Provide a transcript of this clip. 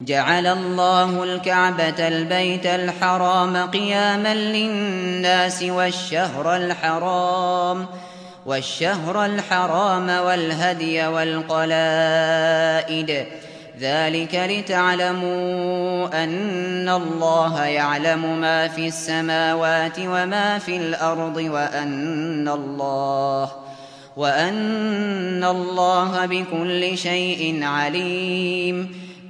جعل الله الكعبة البيت الحرام قياما للناس والشهر الحرام والهدي والقلائد، ذلك لتعلموا أن الله يعلم ما في السماوات وما في الأرض وأن الله بكل شيء عليم.